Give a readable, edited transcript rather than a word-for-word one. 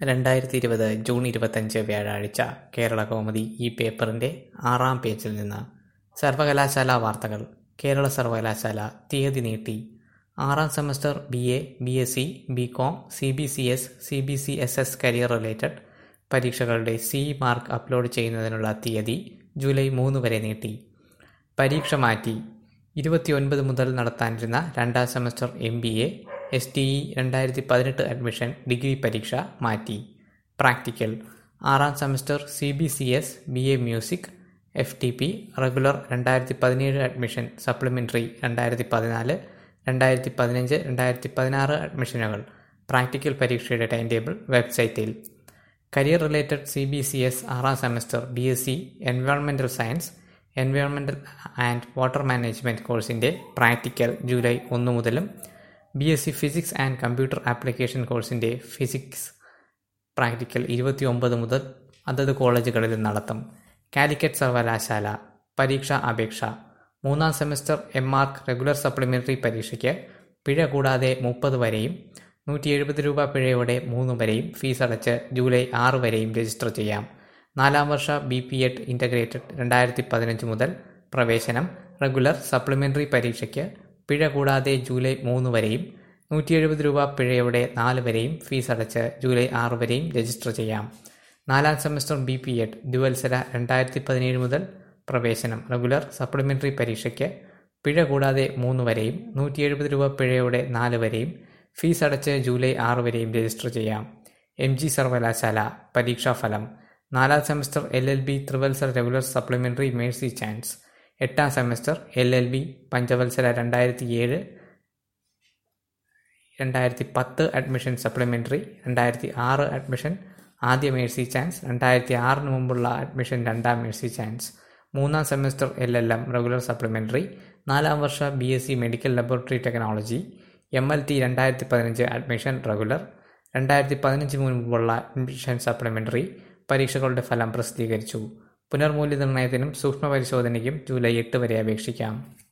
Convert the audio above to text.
2020 June 25 വ്യാഴാഴ്ച കേരളകൗമുദി ഈ പേപ്പറിന്റെ 6-ാം പേജിൽ നിന്ന് സർവകലാശാലാ വാർത്തകൾ. കേരള സർവകലാശാല തീയതി നീട്ടി. 6-ാം semester BA, BSc, BCom, CBCS, CBCSS career related പരീക്ഷകളുടെ CE മാർക്ക് അപ്ലോഡ് ചെയ്യുന്നതിനുള്ള തീയതി ജൂലൈ 3 വരെ നീട്ടി. പരീക്ഷ മാറ്റി. 29 മുതൽ നടത്താനിരുന്ന 2-ാം semester MBA, STE 2018 admission degree പരീക്ഷ മാറ്റി. Practical. 6-ാം semester CBCS, BA music, FTP regular 2017 admission supplementary 2014, 2015, 2016 അഡ്മിഷനുകൾ. Practical പരീക്ഷയുടെ ടൈം ടേബിൾ വെബ്സൈറ്റിൽ. Career related CBCS 6-ാം semester BSc എൻവയോൺമെൻ്റൽ science, എൻവയോൺമെൻ്റൽ and water management കോഴ്സിൻ്റെ പ്രാക്ടിക്കൽ ജൂലൈ 1 മുതലും BSc physics and computer application കോഴ്സിൻ്റെ physics practical 29 മുതൽ അതത് കോളേജുകളിൽ നടത്തും. കാലിക്കറ്റ് സർവകലാശാല പരീക്ഷാ അപേക്ഷ. 3-ാം സെമസ്റ്റർ MArch റെഗുലർ സപ്ലിമെൻ്ററി പരീക്ഷയ്ക്ക് പിഴ കൂടാതെ 30 വരെയും 170 രൂപ പിഴയോടെ 3 വരെയും ഫീസ് അടച്ച് ജൂലൈ 6 വരെയും രജിസ്റ്റർ ചെയ്യാം. 4-ാം വർഷ BPEd ഇൻ്റഗ്രേറ്റഡ് 2015 മുതൽ പ്രവേശനം റെഗുലർ സപ്ലിമെൻ്ററി പരീക്ഷയ്ക്ക് പിഴ കൂടാതെ ജൂലൈ 3 വരെയും 170 രൂപ പിഴയോടെ 4 വരെയും ഫീസ് അടച്ച് ജൂലൈ 6 വരെയും രജിസ്റ്റർ ചെയ്യാം. 4-ാം സെമസ്റ്റർ BPEd ദ്വിവത്സര 2017 മുതൽ പ്രവേശനം റെഗുലർ സപ്ലിമെൻ്ററി പരീക്ഷയ്ക്ക് പിഴ കൂടാതെ 3 വരെയും 170 രൂപ പിഴയോടെ 4 വരെയും ഫീസ് അടച്ച് ജൂലൈ 6 വരെയും രജിസ്റ്റർ ചെയ്യാം. MG സർവകലാശാല പരീക്ഷാഫലം. 4-ാം സെമസ്റ്റർ LLB ത്രിവത്സര റെഗുലർ സപ്ലിമെൻ്ററി മേഴ്സി ചാൻസ്. 8-ാം സെമസ്റ്റർ LLB പഞ്ചവത്സര 2007-2010 അഡ്മിഷൻ സപ്ലിമെൻ്ററി, 2006 അഡ്മിഷൻ ആദ്യ മേഴ്സി ചാൻസ്, 2006 മുമ്പുള്ള അഡ്മിഷൻ 2-ാം മേഴ്സി ചാൻസ്. 3-ാം സെമസ്റ്റർ LLM റെഗുലർ സപ്ലിമെൻ്ററി. 4-ാം വർഷ BSc medical laboratory technology MLT 2015 admission regular, 2015 മുമ്പുള്ള അഡ്മിഷൻ സപ്ലിമെൻ്ററി പരീക്ഷകളുടെ ഫലം പ്രസിദ്ധീകരിച്ചു. പുനർമൂല്യനിർണ്ണയത്തിനും സൂക്ഷ്മ പരിശോധനയ്ക്കും ജൂലൈ 8 വരെ അപേക്ഷിക്കാം.